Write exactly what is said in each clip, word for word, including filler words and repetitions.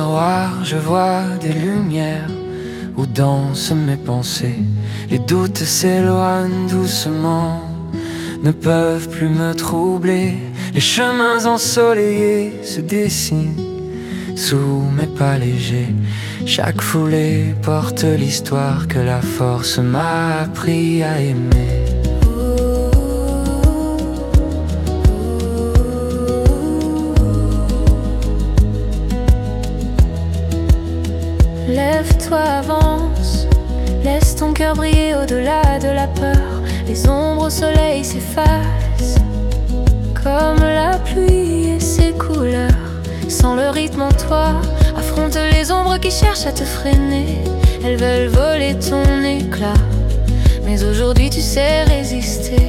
miroir, je vois des lumières où dansent mes pensées. Les doutes s'éloignent doucement, ne peuvent plus me troubler. Les chemins ensoleillés se dessinent sous mes pas légers. Chaque foulée porte l'histoire que la force m'a appris à aimer. Lève-toi, avance, laisse ton cœur briller au-delà de la peur. Les ombres au soleil s'effacent comme la pluie et ses couleurs. Sans le rythme en toi, affronte les ombres qui cherchent à te freiner. Elles veulent voler ton éclat, mais aujourd'hui tu sais résister.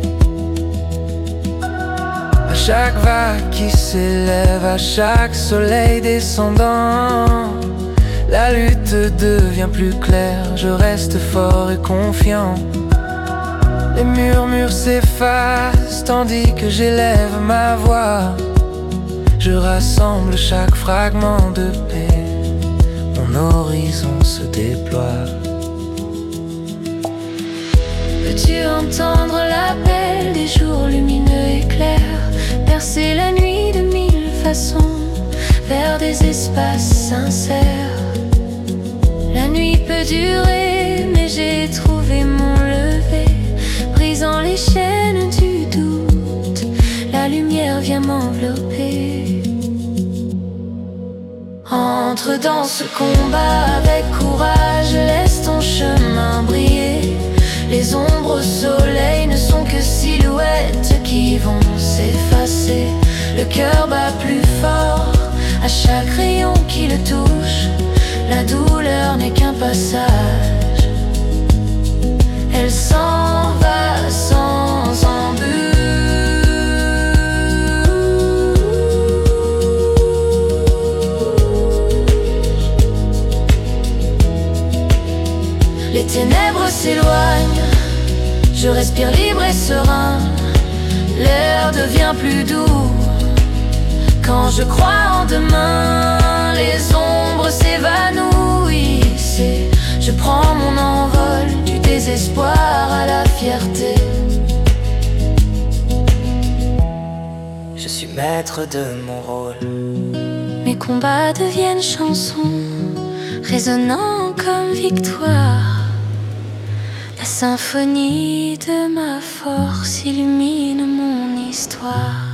À chaque vague qui s'élève, à chaque soleil descendant, la lutte devient plus claire, je reste fort et confiant. Les murmures s'effacent tandis que j'élève ma voix. Je rassemble chaque fragment de paix, mon horizon se déploie. Peux-tu entendre l'appel des jours lumineux et clairs, percer la nuit de mille façons vers des espaces sincères? La nuit peut durer, mais j'ai trouvé mon lever, brisant les chaînes du doute, la lumière vient m'envelopper. Entre dans ce combat avec courage, laisse ton chemin briller. Les ombres au soleil ne sont que silhouettes qui vont s'effacer. Le cœur bat plus fort à chaque rayon qui le touche. La douleur n'est qu'un passage, elle s'en va sans embûche. Les ténèbres s'éloignent, je respire libre et serein. L'air devient plus doux quand je crois en demain. Les ombres s'évanouissent et je prends mon envol, du désespoir à la fierté. Je suis maître de mon rôle. Mes combats deviennent chansons, résonnant comme victoire. La symphonie de ma force illumine mon histoire.